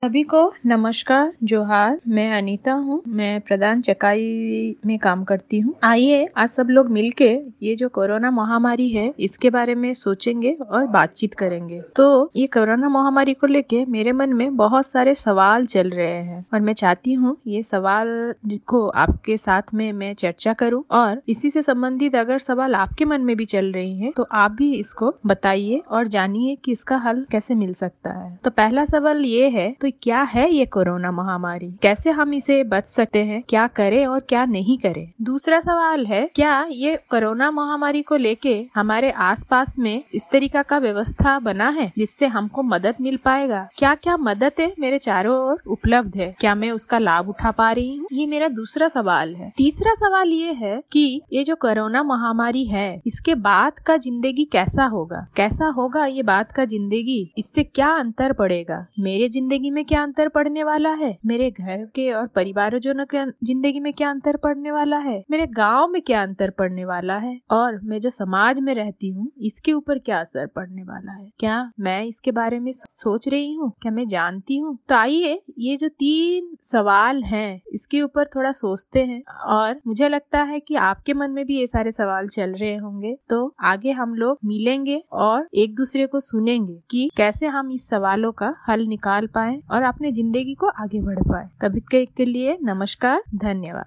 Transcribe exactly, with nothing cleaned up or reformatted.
सभी को नमस्कार, जोहार। मैं अनीता हूँ। मैं प्रधान चकाई में काम करती हूँ। आइए आज सब लोग मिलके ये जो कोरोना महामारी है इसके बारे में सोचेंगे और बातचीत करेंगे। तो ये कोरोना महामारी को लेके मेरे मन में बहुत सारे सवाल चल रहे हैं और मैं चाहती हूँ ये सवाल को आपके साथ में मैं चर्चा करूँ और इसी से संबंधित अगर सवाल आपके मन में भी चल रही है तो आप भी इसको बताइए और जानिए कि इसका हल कैसे मिल सकता है। तो पहला सवाल ये है, तो क्या है ये कोरोना महामारी, कैसे हम इसे बच सकते हैं, क्या करें और क्या नहीं करें। दूसरा सवाल है, क्या ये कोरोना महामारी को लेके हमारे आसपास में इस तरीका का व्यवस्था बना है जिससे हमको मदद मिल पाएगा, क्या क्या मदद है मेरे चारों ओर उपलब्ध है, क्या मैं उसका लाभ उठा पा रही हूँ। ये मेरा दूसरा सवाल है। तीसरा सवाल ये है कि ये जो कोरोना महामारी है इसके बाद का जिंदगी कैसा होगा, कैसा होगा ये बाद का जिंदगी, इससे क्या अंतर पड़ेगा, मेरे जिंदगी में क्या अंतर पड़ने वाला है, मेरे घर के और परिवारजनों के जिंदगी में क्या अंतर पड़ने वाला है, मेरे गांव में क्या अंतर पड़ने वाला है और मैं जो समाज में रहती हूँ इसके ऊपर क्या असर पड़ने वाला है। क्या मैं इसके बारे में सोच रही हूँ, क्या मैं जानती हूँ। तो आइए ये जो तीन सवाल हैं इसके ऊपर थोड़ा सोचते हैं और मुझे लगता है कि आपके मन में भी ये सारे सवाल चल रहे होंगे। तो आगे हम लोग मिलेंगे और एक दूसरे को सुनेंगे कि कैसे हम इस सवालों का हल निकाल पाए और अपने जिंदगी को आगे बढ़ पाए। तभी के लिए नमस्कार, धन्यवाद।